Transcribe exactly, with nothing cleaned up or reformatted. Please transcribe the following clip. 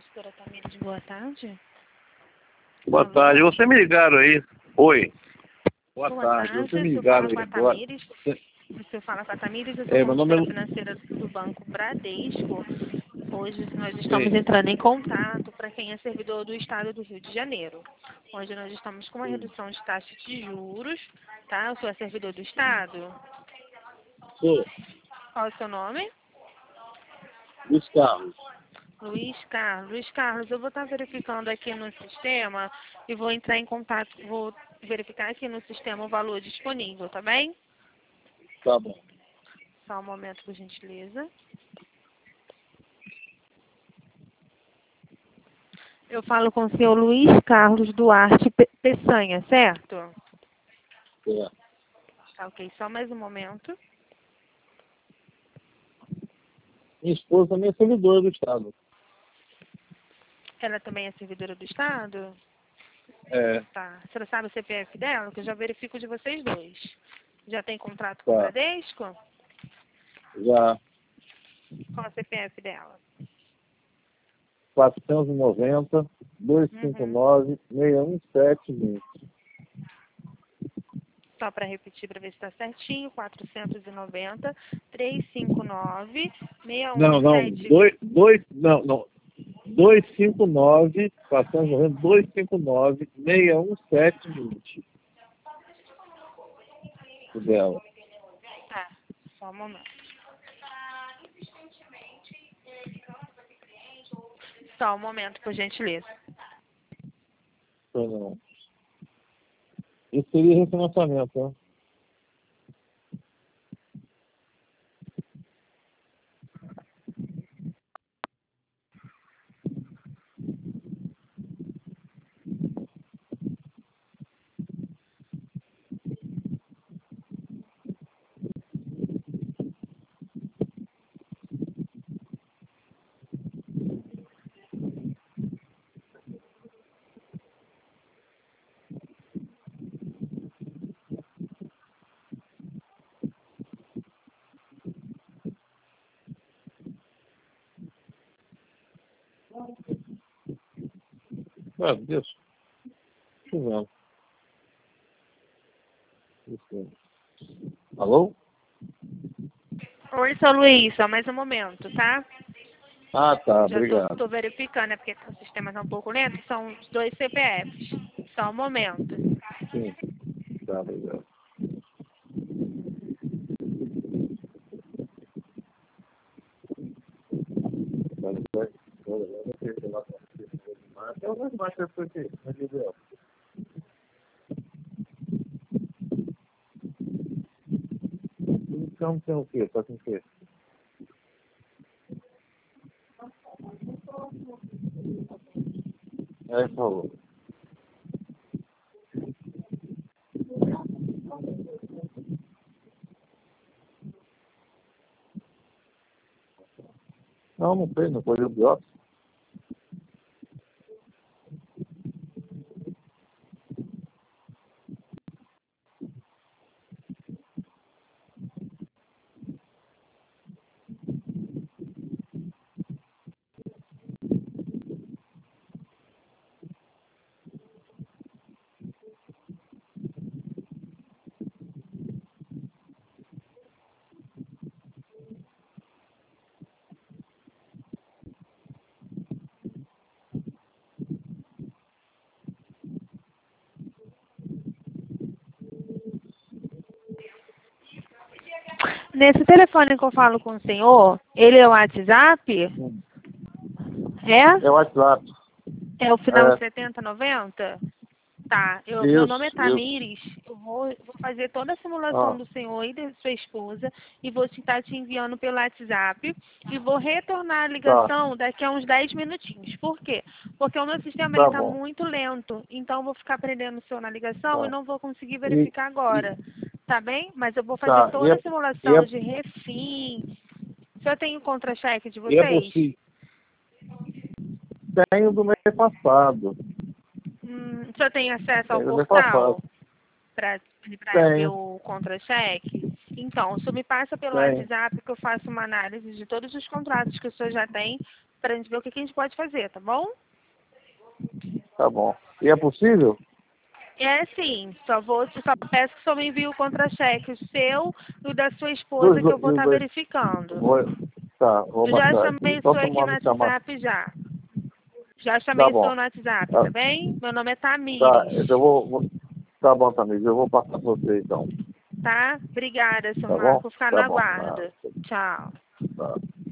Consultora Tamires, boa tarde. Boa Alô? tarde, você me ligaram aí? Oi. Boa, Boa tarde, tarde, você me você ligaram fala aí com a agora. Tamires. Você fala com a Tamires, eu sou É, meu nome consultora é... financeira do Banco Bradesco. Hoje nós Sim. estamos entrando em contato para quem é servidor do Estado do Rio de Janeiro. Hoje nós estamos com uma Sim. redução de taxa de juros, tá? Eu sou a servidor do Estado. Sou Qual é o seu nome? Luiz Carlos. Luiz Carlos. Luiz Carlos, eu vou estar verificando aqui no sistema e vou entrar em contato, vou verificar aqui no sistema o valor disponível, tá bem? Tá bom. Só um momento, por gentileza. Eu falo com o senhor Luiz Carlos Duarte Pe- Peçanha, certo? É. Tá, ok. Só mais um momento. Minha esposa também é servidora do Estado. Ela também é servidora do Estado? É, Tá. A senhora sabe o C P F dela? Que eu já verifico de vocês dois. Já tem contrato com o tá. Bradesco? Já Qual é o C P F dela? quatrocentos e noventa, duzentos e cinquenta e Uhum. nove, seis um sete vinte. Só para repetir, para ver se está certinho. quatrocentos e noventa, trezentos e cinquenta e nove, seis Não, um não, sete. dois, dois, não, não. duzentos e cinquenta e nove, quatrocentos e noventa, duzentos e cinquenta e nove, seis um sete vinte. O dela. Tá. Só um momento. Só um momento, por gentileza. Então, não. Isso seria refinanciamento, né? É, isso. Isso mesmo. Alô? Oi, seu Luiz. Só mais um momento, tá? Ah, tá, Já tô, obrigado. tô verificando, é porque o sistema está um pouco lento. São os dois C P Fs. Só um momento. Sim, tá, obrigado. Eu não mais que foi aqui, mas eu Então tem o quê? Tá com o quê? É, por favor. Não, não fez, não foi o biópsia. Nesse telefone que eu falo com o senhor, ele é o WhatsApp? Hum. É? É o WhatsApp. É o final É, setenta noventa? Tá. Eu, meu nome é isso, isso. Tamires. Eu vou, vou fazer toda a simulação Ah, do senhor e da sua esposa e vou estar te enviando pelo WhatsApp e vou retornar a tá, ligação daqui a uns dez minutinhos. Por quê? Porque o meu sistema ele tá está bom. muito lento. Então eu vou ficar prendendo o senhor na ligação e Tá. não vou conseguir E, verificar e, agora. Tá bem? Mas eu vou fazer tá, e toda é, a e simulação é, de refim. O senhor tem o contra-cheque de e é vocês? possível. Tenho do mês passado. Hum, o senhor tem acesso ao Tenho do mês passado. portal para ver Tenho, o contra-cheque? Então, o senhor me passa pelo tenho. WhatsApp que eu faço uma análise de todos os contratos que o senhor já tem pra gente ver o que, que a gente pode fazer, tá bom? Tá bom. E é possível? É sim, só vou, só peço que só me envie o contra-cheque, o seu e o da sua esposa, Dois, que eu vou dois, estar dois. verificando. Vou, tá, vou Eu já marcar chamei aqui. o Só senhor aqui no tomar me chamar. WhatsApp já. Já Tá chamei o senhor bom. no WhatsApp, Tá, tá bem? Meu nome é tá, Tamires, eu vou, vou. Tá bom, Tamires. Eu vou passar pra você então. tá? Obrigada, seu Tá bom? Marco. Vou ficar no Tá bom. Tá, aguardo. Tchau. tá.